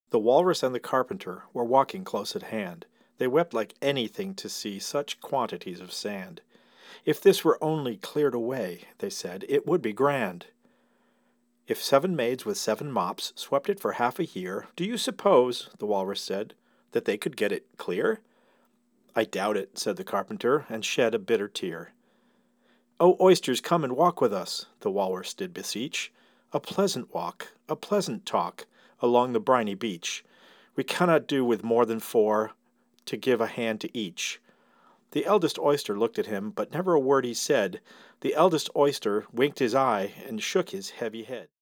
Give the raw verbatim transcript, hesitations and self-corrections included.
The Walrus and the Carpenter were walking close at hand. They wept like anything to see such quantities of sand. "If this were only cleared away," they said, "it would be grand." "If seven maids with seven mops swept it for half a year, do you suppose," the Walrus said, "that they could get it clear?" "I doubt it," said the Carpenter, and shed a bitter tear. "Oh, Oysters, come and walk with us," the Walrus did beseech, "A pleasant walk, a pleasant talk, along the briny beach. We cannot do with more than four, to give a hand to each." The eldest Oyster looked at him, but never a word he said. The eldest Oyster winked his eye and shook his heavy head.